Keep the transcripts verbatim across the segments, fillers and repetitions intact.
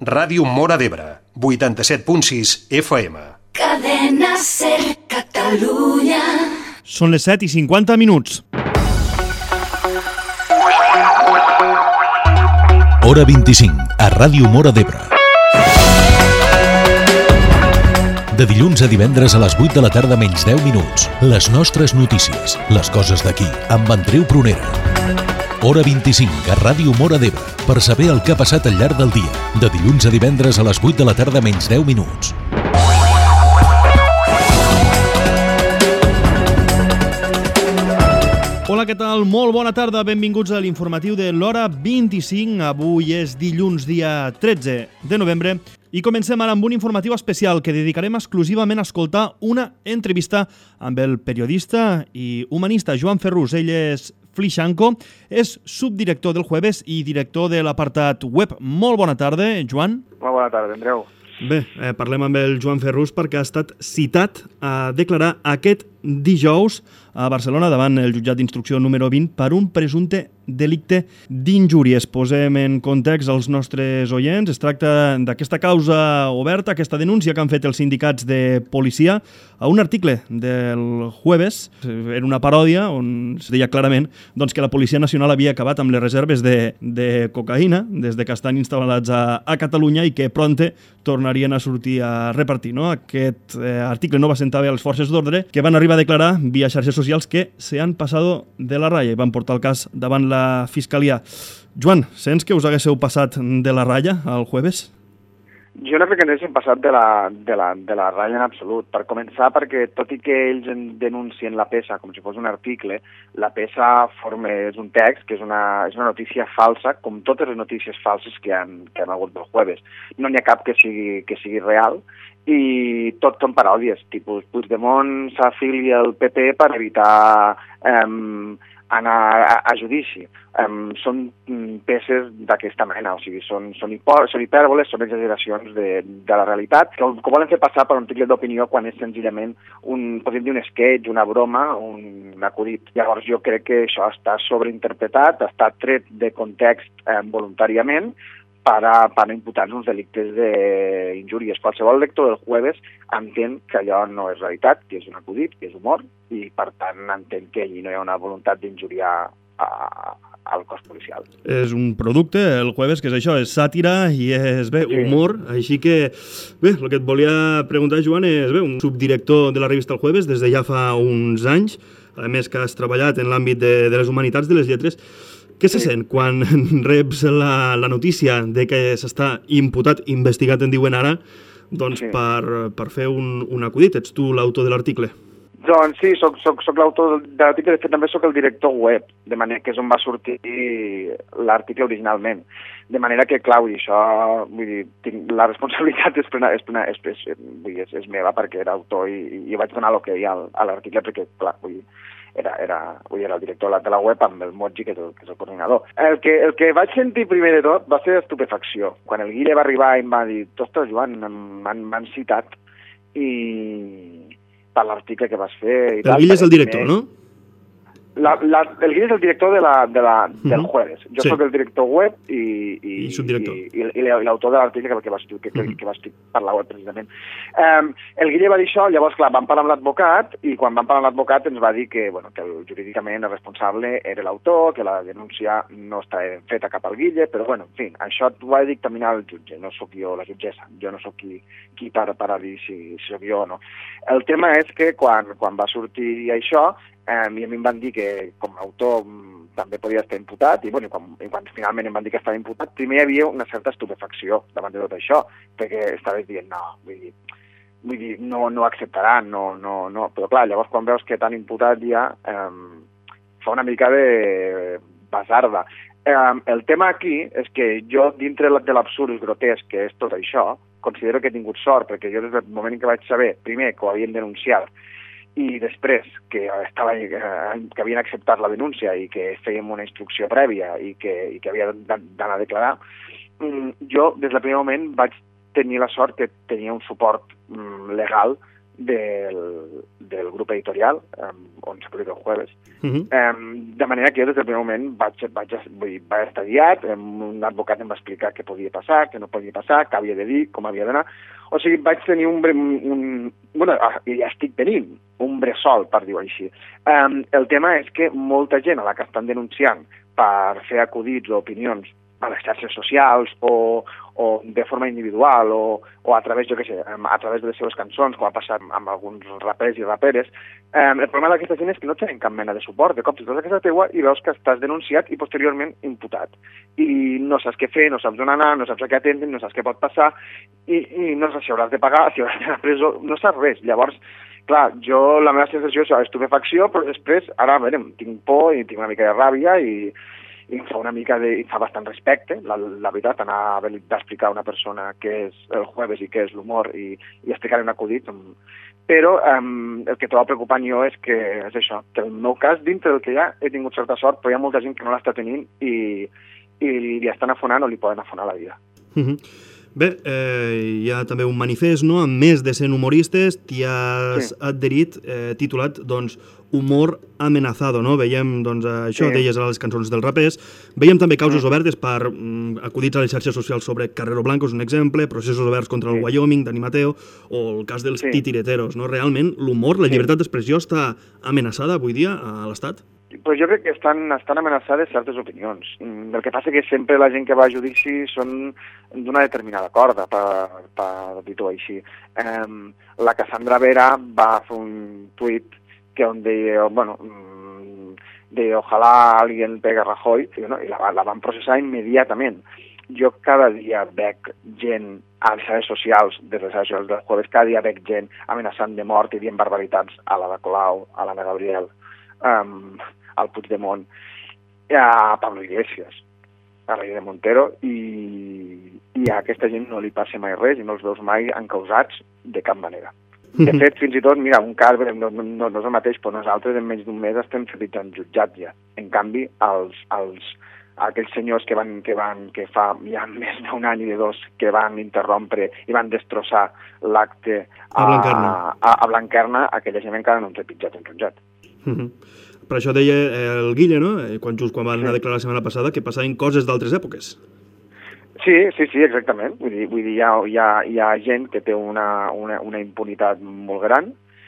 Ràdio Móra d'Ebre, vuitanta-set punt sis F M. Cadena SER Catalunya. Són les set i cinquanta minuts. Hora vint-i-cinc, a Ràdio Móra d'Ebre. De dilluns a divendres a les vuit de la tarda menys deu minuts. Les nostres notícies, les coses d'aquí, amb Andreu Prunera. Hora vint-i-cinc, a Ràdio Móra d'Ebre, per saber el que ha passat al llarg del dia. De dilluns a divendres a les vuit de la tarda menys deu minuts. Hola, què tal? Molt bona tarda, benvinguts a l'informatiu de l'Hora vint-i-cinc. Avui és dilluns, dia tretze de novembre, i comencem ara amb un informatiu especial que dedicarem exclusivament a escoltar una entrevista amb el periodista i humanista Joan Ferrús. Ell és Flixanco, és subdirector del Jueves i director de l'apartat web. Molt bona tarda, Joan. Molt bona tarda, Andreu. Bé, eh, parlem amb el Joan Ferrús perquè ha estat citat a declarar aquest dijous a Barcelona davant el jutjat d'instrucció número vint per un presumpte delicte d'injúries. Posem en context els nostres oients. Es tracta d'aquesta causa oberta, aquesta denúncia que han fet els sindicats de policia a un article del Jueves. Era una paròdia on es deia clarament doncs, que la Policia Nacional havia acabat amb les reserves de, de cocaïna des de que estan instal·lats a, a Catalunya i que pronte tornarien a sortir a repartir. No? Aquest eh, article no va sentar bé a les forces d'ordre, que van arribar a declarar via xarxes socials que se han passado de la raya i van portar el cas davant la Fiscalia. Joan, sents que us haguéssiu passat de la raya al Jueves? Jo no crec que ens haguéssim passat de la, de, la, de la ratlla en absolut. Per començar, perquè tot i que ells denuncien la peça com si fos un article, la peça forma, és un text que és una, és una notícia falsa, com totes les notícies falses que han, que han hagut del Jueves. No n'hi ha cap que sigui, que sigui real, i tot són paròdies, tipus Puigdemont s'afilia al P P per evitar um, anar a, a judici. Um, són peces d'aquesta mena, o sigui, són, són, hipò, són hipèrboles, són exageracions de, de la realitat, que, que volen fer passar per un article d'opinió quan és senzillament un, podríem dir, un sketch, una broma, un, un acudit. Llavors jo crec que això està sobreinterpretat, està tret de context eh, voluntàriament, per a, per a imputar-nos uns delictes d'injúries. Qualsevol lector del Jueves entén que allò no és realitat, que és un acudit, que és humor, i per tant entén que allí no hi ha una voluntat d'injuriar al cos policial. És un producte, el Jueves, que és això, és sàtira i és, bé, humor, sí. Així que, bé, el que et volia preguntar, Joan, és, bé, un subdirector de la revista El Jueves des de ja fa uns anys, a més que has treballat en l'àmbit de, de les humanitats, de les lletres. Què se sent quan reps la, la notícia de que s'està imputat, investigat, en diuen ara, doncs sí. per, per fer un, un acudit? Ets tu l'autor de l'article? Doncs sí, soc, soc, soc l'autor de l'article, de fet també soc el director web, de manera que és on va sortir l'article originalment. De manera que, clar, vull dir, això, vull dir, tinc, la responsabilitat és, plena, és, plena, és, és, vull dir, és, és meva perquè era autor i, i vaig donar el que hi ha a l'article perquè, clar, vull dir, Era, era, era el director de la web amb el Moji, que és el, que és el coordinador. El que, el que vaig sentir primer de tot va ser estupefacció. Quan el Guille va arribar i em va dir «Ostres, Joan, m'han citat» i per l'article que vas fer... I el tal, Guille és el director, no? La, la, el Guille és el director de la, de la, del uh-huh. Jueves. Jo sí. soc el director web i, i, I subdirector. I, i, i l'autor de l'article que, que, va, que, que, que va escriure per la web, precisament. Um, el Guille va dir això, llavors, clar, vam parlar amb l'advocat i quan vam parlar amb l'advocat ens va dir que, bueno, que el, jurídicament el responsable era l'autor, que la denúncia no està feta cap al Guille, però, bueno, en fi, això ho ha de dictaminar el jutge, no sóc jo la jutgessa, jo no sóc qui, qui per, per a dir si, si sóc jo o no. El tema és que quan, quan va sortir això, Eh, i a mi em van dir que com a autor m, també podia estar imputat i, bueno, i, quan, i quan finalment em van dir que estava imputat, primer hi havia una certa estupefacció davant de tot això, perquè estaves dient no, vull dir, vull dir no, no acceptaran, no, no, no, però clar, llavors quan veus que t'han imputat ja eh, fa una mica de basarda. Eh, el tema aquí és que jo, dintre de l'absurd grotesc que és tot això, considero que he tingut sort, perquè jo des del moment en què vaig saber, primer, que ho havien denunciat, i després que, estava, que havien acceptat la denúncia i que fèiem una instrucció prèvia i que, i que havia d'anar a declarar, jo des del primer moment vaig tenir la sort que tenia un suport legal del, del grup editorial, eh, on se publica el jueves. Uh -huh. eh, de manera que jo des del primer moment vaig, vaig, vull dir, vaig estar guiat, eh, un advocat em va explicar què podia passar, què no podia passar, què havia de dir, com havia d'anar. O sigui, vaig tenir un... un, un bueno, ja estic tenint un bressol, per dir-ho així. Eh, el tema és que molta gent a la que estan denunciant per fer acudits o opinions a les xarxes socials o, o de forma individual o, o a través, jo què sé, a través de les seves cançons, com ha passat amb alguns rapers i raperes, eh, el problema d'aquesta gent és que no tenen cap mena de suport. De cop t'hi vas a casa teua i veus que estàs denunciat i posteriorment imputat. I no saps què fer, no saps on anar, no saps a què atendre, no saps què pot passar i, i no saps si hauràs de pagar, si hauràs d'anar a presó, no saps res. Llavors, clar, jo la meva sensació és estupefacció, però després, ara, a veure, tinc por i tinc una mica de ràbia i i em fa una mica de... em fa bastant respecte, la, la veritat, anar a haver d'explicar a una persona què és el jueves i què és l'humor i, i explicar-li un acudit. Però um, el que trobo preocupant jo és que és això, que el meu cas, dintre del que hi ha, he tingut certa sort, però hi ha molta gent que no l'està tenint i, i li estan afonant o li poden afonar la vida. Uh-huh. Bé, eh, hi ha també un manifest, no?, amb més de cent humoristes, t'hi has sí. adherit, eh, titulat, doncs, Humor amenazado, no? Veiem, doncs, això, sí. deies a les cançons dels rapers. Veiem també causes sí. obertes per mm, acudits a les xarxes socials sobre Carrero Blanco, és un exemple, processos oberts contra el sí. Wyoming, Dani Mateo, o el cas dels sí. titireteros, no? Realment, l'humor, la llibertat sí. d'expressió està amenaçada avui dia a l'Estat? Pues jo crec que estan, estan amenaçades certes opinions. El que passa que sempre la gent que va a judici són d'una determinada corda, per, per dir-ho així. Um, la Cassandra Vera va fer un tuit que on deia, bueno, de ojalá alguien pegue a Rajoy, no? I la, la van processar immediatament. Jo cada dia veig gent a les xarxes socials, des de les xarxes socials del jueves, cada dia veig gent amenaçant de mort i dient barbaritats a la de Colau, a l'Anna Gabriel, um, al Puigdemont, a Pablo Iglesias, a Rey de Montero, i, i a aquesta gent no li passa mai res i no els veus mai encausats de cap manera. De fet, fins i tot, mira, un cas, no, no, no és el mateix, però nosaltres en menys d'un mes estem trepitjant jutjats ja. En canvi, els, els, aquells senyors que van, que van, que fa ja més d'un any i de dos, que van interrompre i van destrossar l'acte a, a Blanquerna, a, a Blanquerna, aquella gent encara no han trepitjat en jutjat. Uh -huh. Per això deia el Guille, no?, quan just quan van sí. a declarar la setmana passada, que passaven coses d'altres èpoques. Sí, sí, sí, exactament. Vull dir, vull dir hi, ha, hi, ha, hi ha gent que té una, una, una impunitat molt gran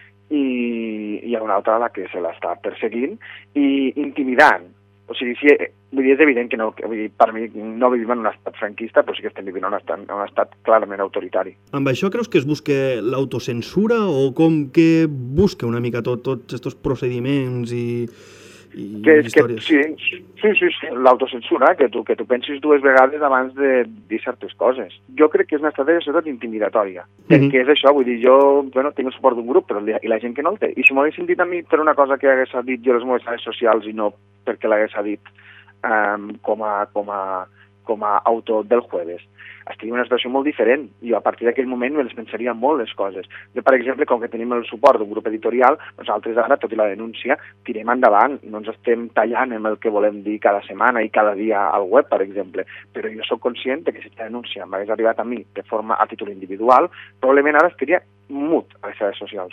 i hi ha una altra a la que se l'està perseguint i intimidant. O sigui, sí, vull dir, és evident que no, vull dir, per mi no vivim en un estat franquista, però sí que estem vivint en un estat, en un estat clarament autoritari. Amb això creus que es busca l'autocensura o com que busca una mica tot, tots aquests procediments i... i que, històries? Que, sí, sí, sí, sí, l'autocensura, que tu, que tu pensis dues vegades abans de dir certes coses. Jo crec que és una estratègia sobretot intimidatòria, mm-hmm. perquè és això, vull dir, jo bueno, tinc el suport d'un grup, però i la gent que no el té. I si m'ho haguessin dit a mi per una cosa que hagués dit jo a les meves xarxes socials i no perquè l'hagués dit um, com, a, com, a, com a autor del jueves, estic en una situació molt diferent. Jo a partir d'aquell moment me les pensaria molt les coses. Jo, per exemple, com que tenim el suport d'un grup editorial, nosaltres ara, tot i la denúncia, tirem endavant. No ens estem tallant amb el que volem dir cada setmana i cada dia al web, per exemple. Però jo sóc conscient que si aquesta denúncia m'hagués arribat a mi de forma a títol individual, probablement ara estaria mut a les xarxes socials.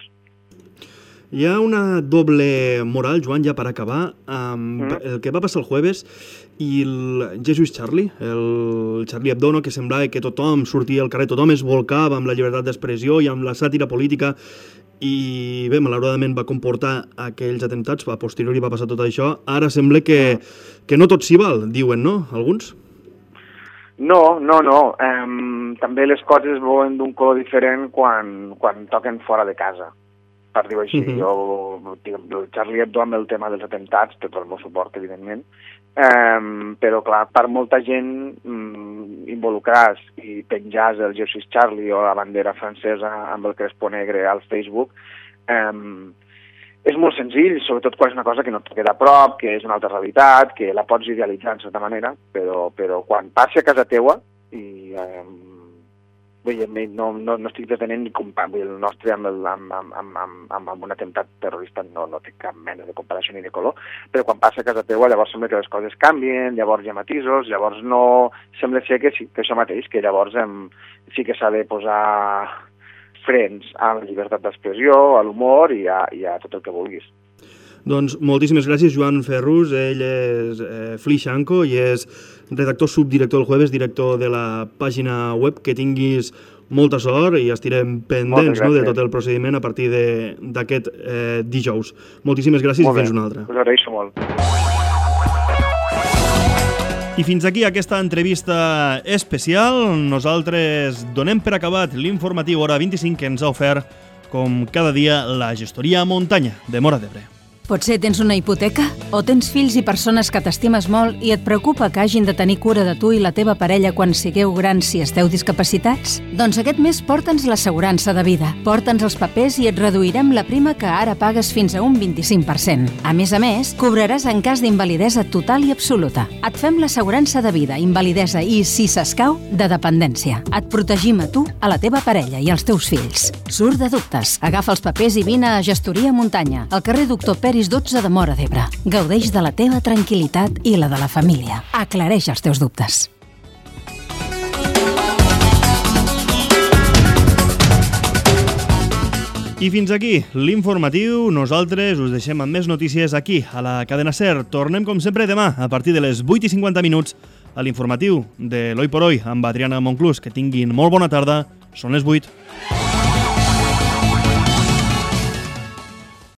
Hi ha una doble moral, Joan, ja per acabar, amb mm. el que va passar el jueves i el Jesus Charlie, el Charlie Hebdo, no? Que semblava que tothom sortia al carrer, tothom es volcava amb la llibertat d'expressió i amb la sàtira política i bé, malauradament va comportar aquells atemptats, a posteriori va passar tot això. Ara sembla que, que no tot s'hi val, diuen, no? Alguns? No, no, no. Um, també les coses es veuen d'un color diferent quan, quan toquen fora de casa, per dir-ho així. Uh-huh. Jo, el Charlie Hebdo amb el tema dels atemptats, té tot el meu suport, evidentment, um, però, clar, per molta gent um, involucrats i penjats el Jesus Charlie o la bandera francesa amb el crespo negre al Facebook, um, és molt senzill, sobretot quan és una cosa que no et queda a prop, que és una altra realitat, que la pots idealitzar en certa manera, però, però quan passi a casa teua i... Um, Vull dir, no, no, no estic detenent ni compar, vull dir, el nostre amb, el, amb, amb, amb, amb, amb un atemptat terrorista no, no té cap mena de comparació ni de color, però quan passa a casa teua llavors sembla que les coses canvien, llavors hi ha matisos, llavors no... Sembla ser que sí, que això mateix, que llavors em, sí que s'ha de posar frens a la llibertat d'expressió, a l'humor i, a, i a tot el que vulguis. Doncs moltíssimes gràcies, Joan Ferrús. Ell és eh, Flixanco i és redactor subdirector del Jueves, director de la pàgina web. Que tinguis molta sort i estirem pendents, no, de tot el procediment a partir d'aquest eh, dijous. Moltíssimes gràcies i fins una altra. Us agraeixo molt. I fins aquí aquesta entrevista especial. Nosaltres donem per acabat l'informatiu Hora vint-i-cinc que ens ha ofert, com cada dia, la gestoria Muntanya de Móra d'Ebre. Potser tens una hipoteca? O tens fills i persones que t'estimes molt i et preocupa que hagin de tenir cura de tu i la teva parella quan sigueu grans si esteu discapacitats? Doncs aquest mes porta'ns l'assegurança de vida. Porta'ns els papers i et reduirem la prima que ara pagues fins a un vint-i-cinc per cent. A més a més, cobraràs en cas d'invalidesa total i absoluta. Et fem l'assegurança de vida, invalidesa i, si s'escau, de dependència. Et protegim a tu, a la teva parella i als teus fills. Surt de dubtes. Agafa els papers i vine a Gestoria Muntanya, al carrer Doctor Peris dotze de Móra d'Ebre. Gaudeix de la teva tranquil·litat i la de la família. Aclareix els teus dubtes. I fins aquí l'informatiu. Nosaltres us deixem amb més notícies aquí, a la cadena SER. Tornem, com sempre, demà, a partir de les vuit i cinquanta minuts, a l'informatiu de l'Hoy por Hoy, amb Adriana Monclús. Que tinguin molt bona tarda. Són les vuit.